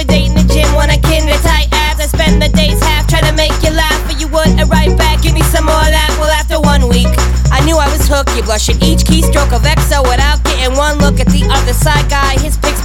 every day in the gym when I can the tight abs. I spend the days half trying to make you laugh, but you wouldn't right back. Give me some more of that. Well, after 1 week, I knew I was hooked. You blush at each keystroke of EXO without getting one look at the other side guy. His pics